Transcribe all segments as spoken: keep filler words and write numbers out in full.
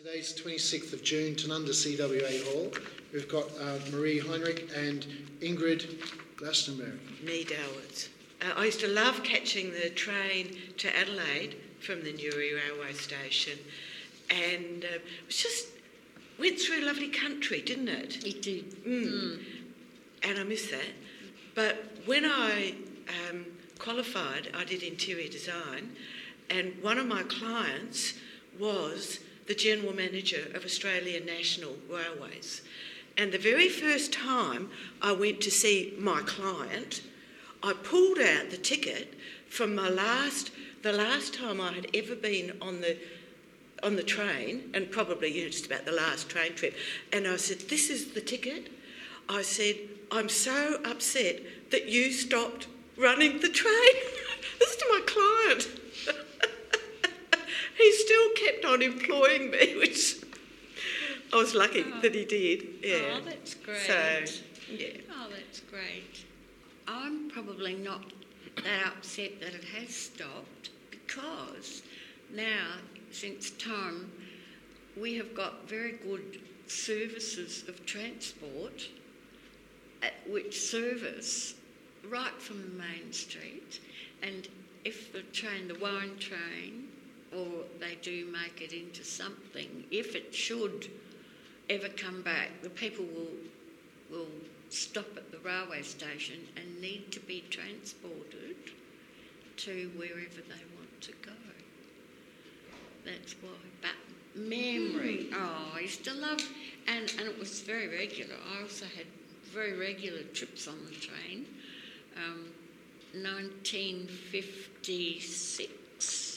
Today's twenty-sixth of June, Tanunda C W A Hall. We've got uh, Marie Heinrich and Ingrid Glastonbury. Me Dowitz. Uh, I used to love catching the train to Adelaide from the Newry railway station, and uh, it was just went through lovely country, didn't it? It did. Mm. Mm. And I miss that. But when I um, qualified, I did interior design, and one of my clients was the General Manager of Australian National Railways. And the very first time I went to see my client, I pulled out the ticket from my last, the last time I had ever been on the on the train, and probably, you know, just about the last train trip, and I said, "This is the ticket." I said, "I'm so upset that you stopped running the train." This is to my client. He still kept on employing me, which I was lucky oh. that he did. Yeah. Oh, that's great. So, yeah. Oh, that's great. I'm probably not that upset that it has stopped, because now, since time, we have got very good services of transport at which service right from the main street, and if the train, the wine train, or they do make it into something, if it should ever come back, the people will will stop at the railway station and need to be transported to wherever they want to go. That's why. But memory, oh, I used to love, and, and it was very regular. I also had very regular trips on the train. Um, nineteen fifty-six,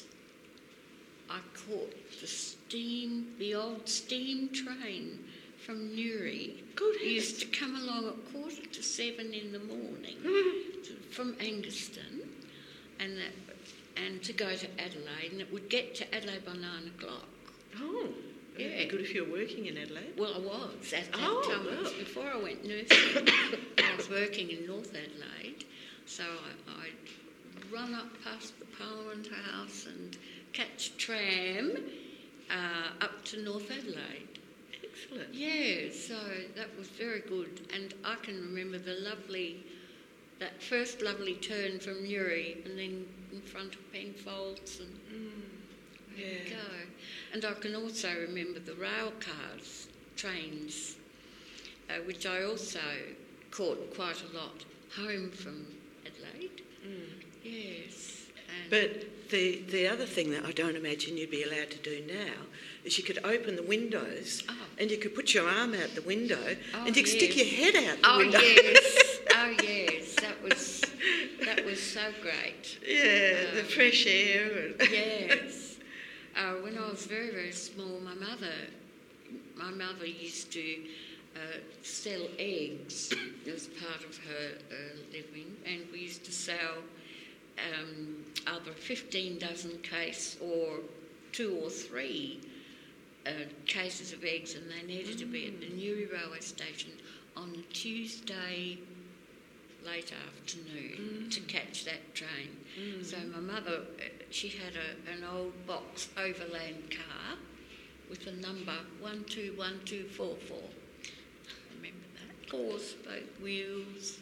I caught the steam, the old steam train from Newry. Good. It used to come along at quarter to seven in the morning to, from Angaston, and that, and to go to Adelaide, and it would get to Adelaide by nine o'clock. Oh, yeah. It'd be good if you were working in Adelaide. Well, I was at that oh, time. well. Before I went nursing, I was working in North Adelaide, so I, I'd run up past the Parliament House and catch a tram uh, up to North Adelaide. Excellent. Yeah, so that was very good. And I can remember the lovely, that first lovely turn from Newry, and then in front of Penfolds, and Mm. there Yeah. you go. And I can also remember the rail cars, trains, uh, which I also caught quite a lot home from Adelaide. Mm. Yes. And But the, the other thing that I don't imagine you'd be allowed to do now is you could open the windows Oh. and you could put your arm out the window Oh, and you could stick your yes. head out the Oh window. yes, oh yes, that was that was so great. Yeah, the Um, fresh air. And Yes. Uh, when I was very, very small, my mother, my mother used to uh, sell eggs as part of her uh, living, and we used to sell um, either a fifteen dozen case or two or three uh, cases of eggs, and they needed to be at the Newry railway station on a Tuesday late afternoon Mm. to catch that train. Mm. So my mother, uh, she had a, an old box overland car with a number one two one two four four. Remember that? Four spoke wheels.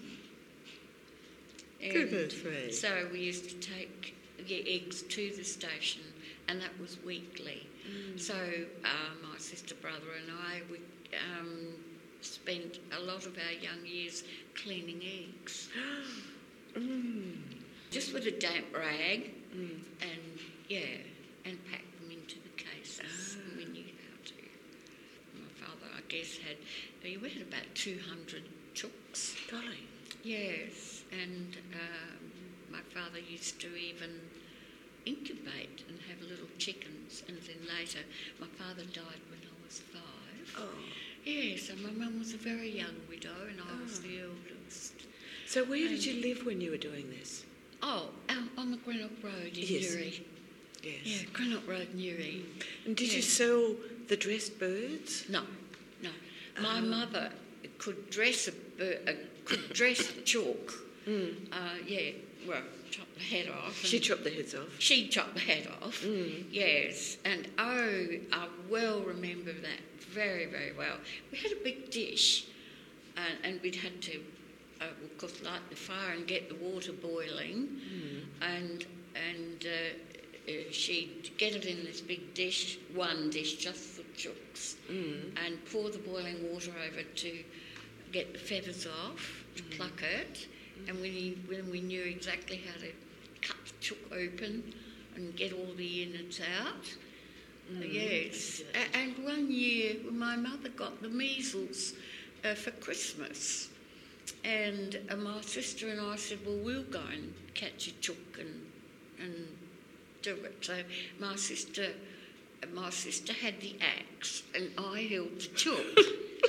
And Goodness me. so we used to take the eggs to the station, and that was weekly. Mm. So uh, my sister, brother and I, we um, spent a lot of our young years cleaning eggs. Mm. Just with a damp rag, Mm. and yeah, and pack them into the cases. Ah. We knew how to. My father, I guess, had we had about two hundred chooks. Golly. Yes, and um, my father used to even incubate and have little chickens, and then later my father died when I was five. Oh. Yes, and my mum was a very young widow, and I was Oh. the eldest. So where did And- you live when you were doing this? Oh, out on the Greenock Road in Yes. Newry. Yes. Yeah, Greenock Road, Newry. And did you Yes. sell the dressed birds? No, no. My Oh. mother could dress a, bir- uh, could dress chalk. Mm. Uh, yeah, well, chop the head off. She chopped the heads off. She'd chop the head off, Mm. yes. And oh, I well remember that very, very well. We had a big dish, and, and we'd had to, uh, of course, light the fire and get the water boiling, Mm. and and uh, uh, she'd get it in this big dish, one dish just for chooks, Mm. and pour the boiling water over to get the feathers off, to Mm. pluck it, and when, he, when we knew exactly how to cut the chook open and get all the innards out. Uh, Mm. yes. A- and one year my mother got the measles uh, for Christmas, and uh, my sister and I said, well, we'll go and catch a chook and, and do it. So my sister, my sister had the axe and I held the chook.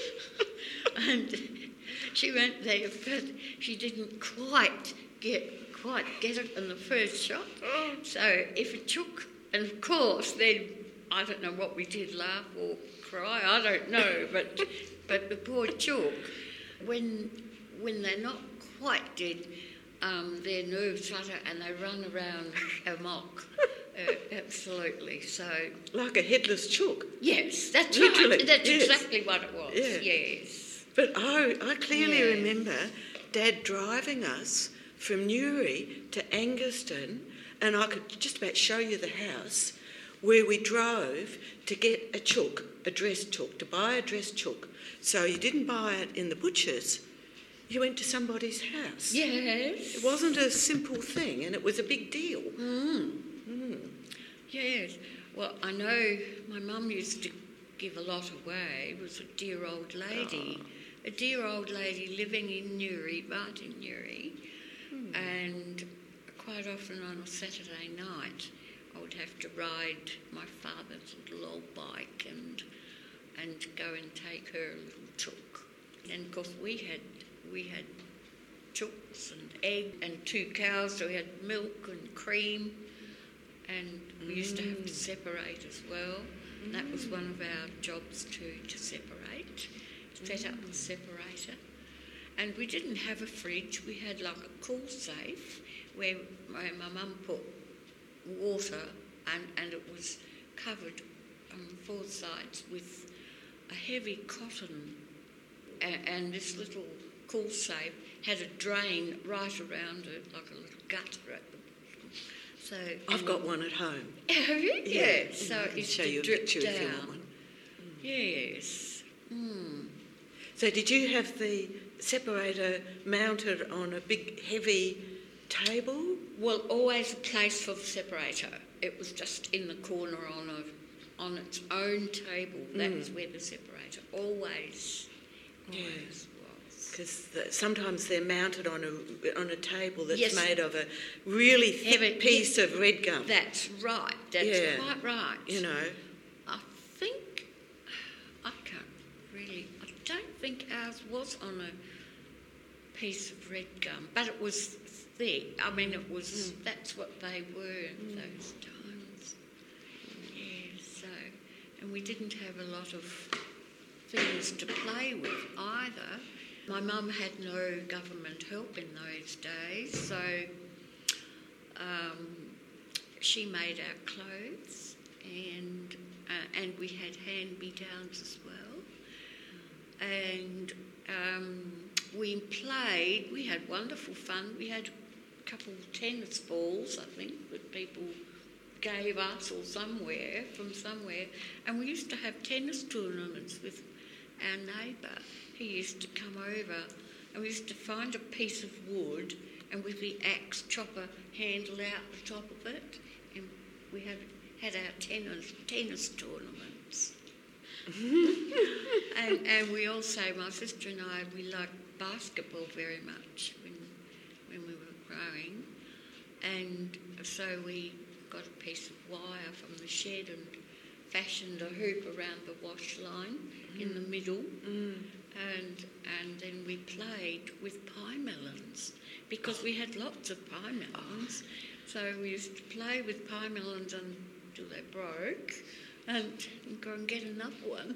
And she went there, but she didn't quite get quite get it in the first shot. So if it took, and of course then I don't know what we did, laugh or cry, I don't know, but but the poor chook, when when they're not quite dead, um, their nerves flutter and they run around amok. Uh, absolutely. So Like a headless chook. yes, that's Literally, right. That's yes. exactly what it was. Yeah. Yes. But I, I clearly Yeah. remember Dad driving us from Newry to Anguston, and I could just about show you the house where we drove to get a chook, a dressed chook, to buy a dressed chook. So you didn't buy it in the butcher's, you went to somebody's house. Yes. It wasn't a simple thing, and it was a big deal. Mm. Mm. Yes. Well, I know my mum used to give a lot away. It was a dear old lady. A dear old lady living in Newry, right in Newry. Hmm. And quite often on a Saturday night, I would have to ride my father's little old bike and and go and take her little chook. And of course we had we had chooks and egg and two cows, so we had milk and cream, and we used to have to separate as well. And that was one of our jobs too, to separate, set up the separator. And we didn't have a fridge, we had like a cool safe where my, my mum put water, and, and it was covered on four sides with a heavy cotton, and, and this little cool safe had a drain right around it, like a little gutter at the bottom. So I've got one at home. Have you? Yeah. Yeah. So I it can used show to you a drip picture if you want down. one. Yes. Mm. So did you have the separator mounted on a big heavy table? Well, always a place for the separator. It was just in the corner on a on its own table. That's Mm. where the separator always, Yeah. always was. Because the, sometimes they're mounted on a on a table that's Yes. made of a really thick Heavy- piece of red gum. That's right. That's Yeah. quite right. You know. I think I can't really. I don't think ours was on a piece of red gum, but it was thick. I mean, it was. Mm. That's what they were in those times. Yeah. So, and we didn't have a lot of things to play with either. My mum had no government help in those days, so um, she made our clothes, and uh, and we had hand-me-downs as well. And um, we played. We had wonderful fun. We had a couple of tennis balls, I think, that people gave us or somewhere from somewhere, and we used to have tennis tournaments with our neighbour. He used to come over, and we used to find a piece of wood, and with the axe chopper handle out the top of it, and we had had our tennis tennis tournaments. and and we also, my sister and I, we liked basketball very much when when we were growing, and so we got a piece of wire from the shed and fashioned a hoop around the wash line mm. in the middle, Mm. and and then we played with pie melons because we had lots of pie melons. So we used to play with pie melons until they broke, and, and go and get another one.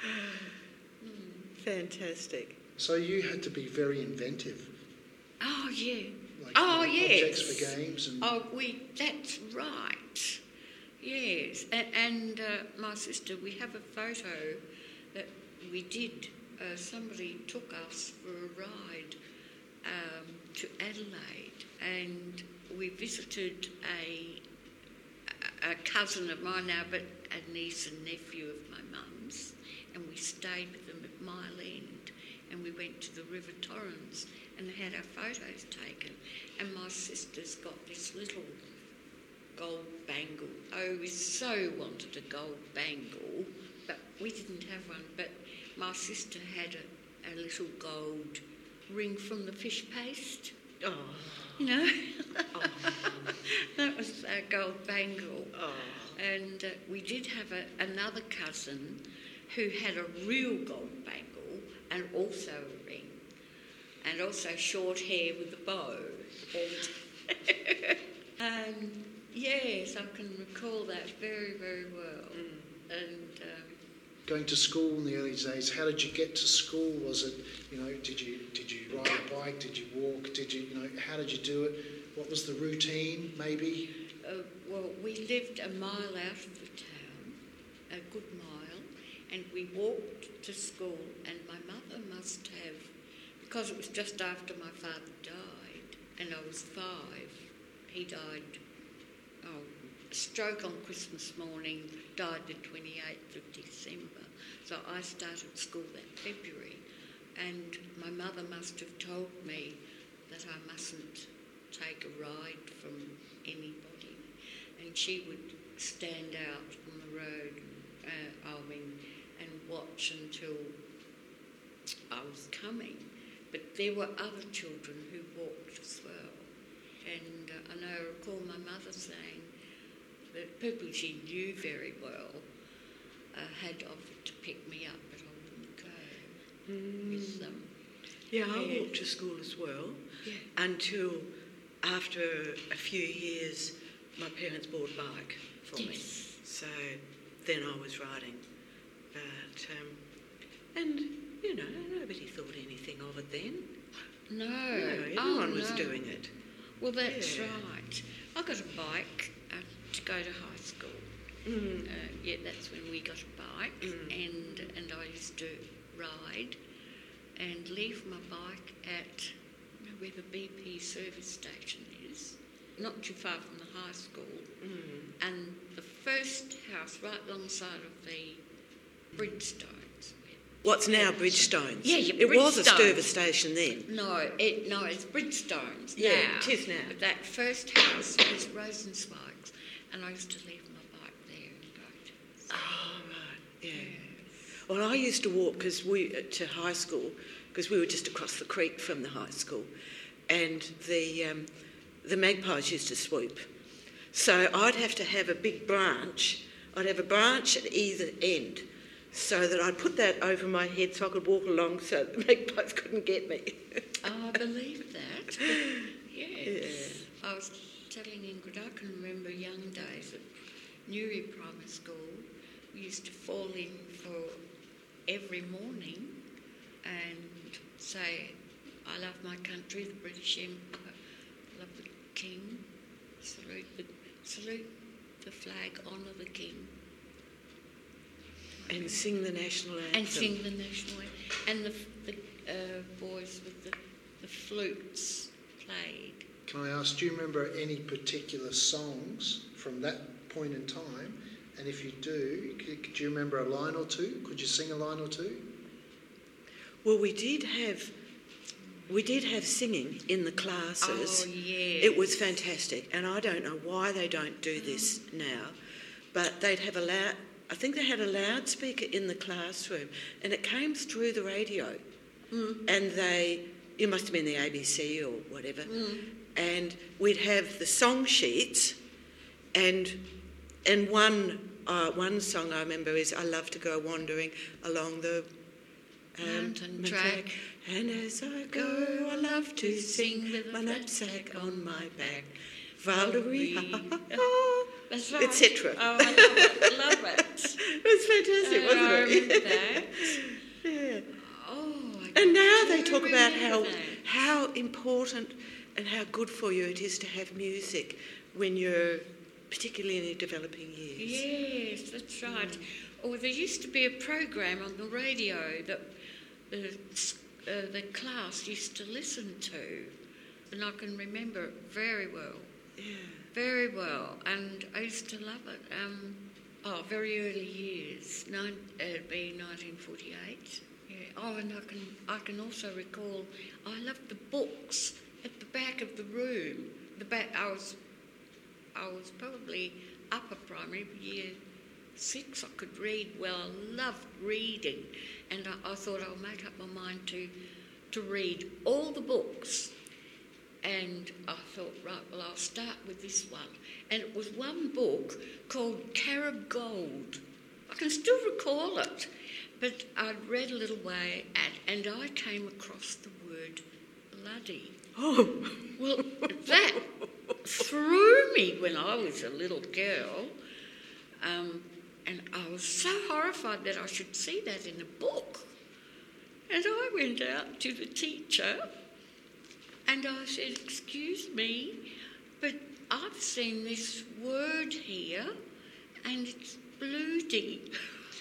Fantastic. So you had to be very inventive. Oh yeah. Like, Oh, you know, yes. Objects for games and... Oh, we, that's right. Yes. And, and uh, my sister, we have a photo that we did. Uh, somebody took us for a ride um, to Adelaide, and we visited a, a cousin of mine now, but a niece and nephew of my mum's, and we stayed with them at Mile End, and we went to the River Torrens and had our photos taken. And my sister's got this little gold bangle. Oh, we so wanted a gold bangle, but we didn't have one. But my sister had a, a little gold ring from the fish paste. Oh. You know? Oh. That was our gold bangle. Oh. And uh, we did have a, another cousin who had a real gold bangle and also a ring, and also short hair with a bow. And um, yes, I can recall that very, very well. Mm. And um, Going to school in the early days, how did you get to school? Was it, you know, did you did you ride a bike? Did you walk? Did you, you know, how did you do it? What was the routine, maybe? uh, well, we lived a mile out of the town, a good mile, and we walked to school. And my mother must have, because it was just after my father died, and I was five. He died, oh, a stroke on Christmas morning, died the twenty-eighth of December. So I started school that February, and my mother must have told me that I mustn't take a ride from anybody, and she would stand out on the road, uh, I mean, and watch until I was coming. But there were other children who walked as well, and uh, I know I recall my mother saying that people she knew very well uh, had offered to pick me up, but I wouldn't go Mm. with them. Yeah, I Yeah. walked to school as well Yeah. until after a few years my parents bought a bike for me. Yes. So then I was riding. But, um, and, you know, nobody thought anything of it then. No, No, everyone oh, was no. doing it. Well, that's Yeah. right. I got a bike uh, to go to high school. Mm. Uh, yeah, that's when we got a bike, Mm. and and I used to ride and leave my bike at, you know, where the B P service station is, not too far from the high school. Mm. And the first house right alongside of the Bridgestones. What's now Bridgestones? Yeah, yeah, It was a Bridgestones. service station then. No, it no, it's Bridgestones Yeah, now. it is now. But that first house was Rosenzweig's, and I used to leave my bike there and go to school. Oh, right, yeah. Well, I used to walk because we to high school because we were just across the creek from the high school, and the um, the magpies used to swoop. So I'd have to have a big branch. I'd have a branch at either end, so that I'd put that over my head so I could walk along so the magpies couldn't get me. Oh, I believe that. Yes. I was telling Ingrid, I can remember young days at Newry Primary School. We used to fall in for every morning and say, I love my country, the British Empire, love the King, salute the, salute the flag, honour the King. And sing the national anthem. And sing the national anthem. And the, the uh, boys with the, the flutes played. Can I ask, do you remember any particular songs from that point in time? And if you do, c- do you remember a line or two? Could you sing a line or two? Well, we did have we did have singing in the classes. Oh, yeah. It was fantastic, and I don't know why they don't do this now, but they'd have a loud, I think they had a loudspeaker in the classroom, and it came through the radio, Mm. and they, it must have been the A B C or whatever, Mm. and we'd have the song sheets, and and one uh, one song I remember is "I Love to Go Wandering Along the um, Mountain track. and as I go, I love to sing with my knapsack on my back. Valerie, That's right. et cetera. Oh, I love it. Love it. It was fantastic, Uh, wasn't I it? remember that. Yeah. Oh, I And now do they talk about remember how that. how important and how good for you it is to have music when you're particularly in your developing years. Yes, that's right. Mm. Or there used to be a program on the radio that the, uh, the class used to listen to, and I can remember it very well. Yeah. Very well, and I used to love it. Um, oh, very early years, nine, uh, it'd be nineteen forty-eight. Yeah. Oh, and I can I can also recall I loved the books at the back of the room. The back I was I was probably upper primary, year six. I could read well. I loved reading, and I, I thought I'll make up my mind to to read all the books. And I thought, right, well, I'll start with this one. And it was one book called Carib Gold. I can still recall it, but I'd read a little way at, and I came across the word bloody. Oh, well, that threw me when I was a little girl, um, and I was so horrified that I should see that in a book. And I went out to the teacher and I said, excuse me, but I've seen this word here and it's bloody.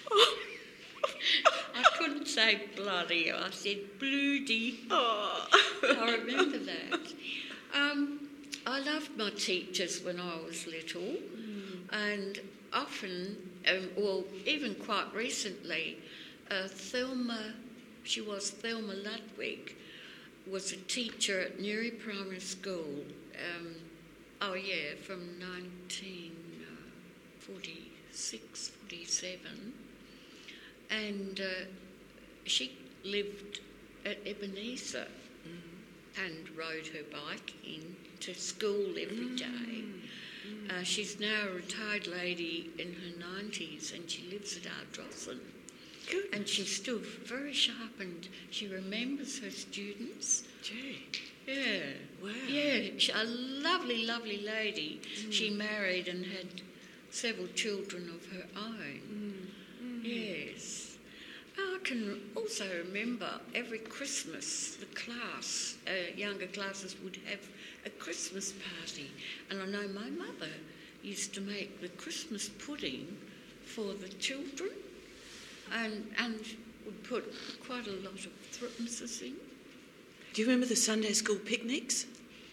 I couldn't say bloody, I said bloody. Oh. I remember that. Um, I loved my teachers when I was little, mm. and often, um, well, even quite recently, uh, Thelma, she was Thelma Ludwig, was a teacher at Newry Primary School, um, oh yeah, from nineteen forty-six, forty-seven, and uh, she lived at Ebenezer mm. and rode her bike in to school every day. Mm. Mm. Uh, she's now a retired lady in her nineties and she lives at Ardrossan. Good. And she's still very sharp and she remembers her students. Gee. Yeah. Wow. Yeah, she, a lovely, lovely lady. Mm. She married and had several children of her own. Mm. Mm. Yes. I can also remember every Christmas the class, uh, younger classes would have a Christmas party. And I know my mother used to make the Christmas pudding for the children. And, and would put quite a lot of threepence in. Do you remember the Sunday school picnics?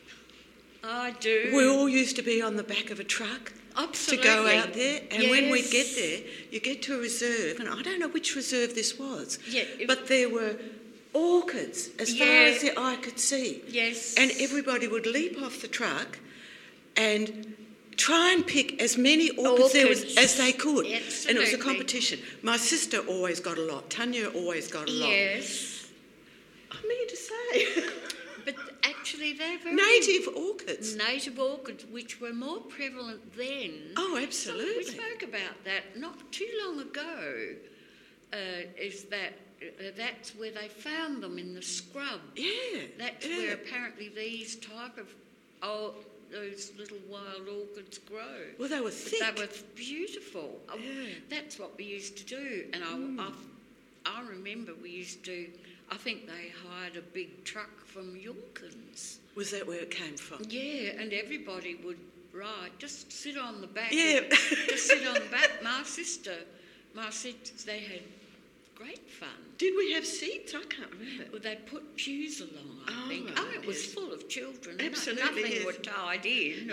I do. We all used to be on the back of a truck Absolutely. to go out there. And yes. when we'd get there, you get to a reserve, and I don't know which reserve this was, yeah, it, but there were orchids as yeah. far as the eye could see. Yes. And everybody would leap off the truck and try and pick as many orchids, there was, as they could. Absolutely. And it was a competition. My sister always got a lot. Tanya always got a lot. Yes. I mean to say. But actually they're very... Native orchids. Native orchids, which were more prevalent then. Oh, absolutely. We spoke about that not too long ago, uh, is that uh, that's where they found them, in the scrub. Yeah. That's yeah. where apparently these type of... Oh, those little wild orchids grow. Well, they were thick. They were beautiful. Yeah. That's what we used to do. And I, mm. I, I remember we used to, I think they hired a big truck from Yonkins. Was that where it came from? Yeah, and everybody would ride, just sit on the back. Yeah. Just sit on the back. My sister, my sisters, they had great fun. Did we have seats? I can't remember. Well, they put pews along, I oh, think. Right, Oh, it was yes. full of children. Absolutely, No, nothing yes. were tied in. Or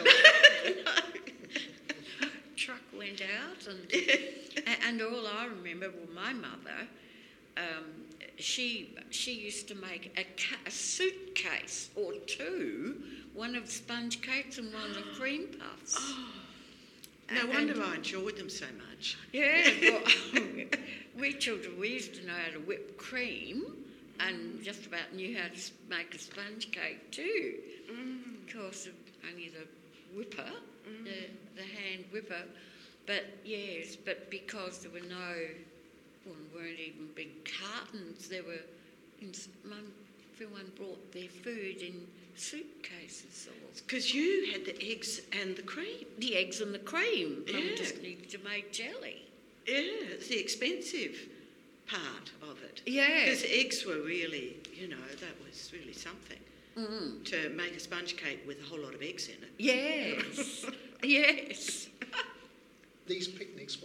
truck went out, and and all I remember, well, my mother, um, she she used to make a, ca- a suitcase or two, one of sponge cakes and one of cream puffs. Oh, no and, wonder and, I enjoyed them so much. Yeah, well, we children, we used to know how to whip cream and just about knew how to make a sponge cake too. Mm. Of course, only the whipper, mm. the, the hand whipper. But yes, but because there were no, well, there weren't even big cartons, there were, in, everyone brought their food in suitcases. Because you had the eggs and the cream. The eggs and the cream. Yeah. We just needed to make jelly. Yeah, it's the expensive part of it. Yeah. Because eggs were really, you know, that was really something. Mm. to make a sponge cake with a whole lot of eggs in it. Yes, yes. These picnics,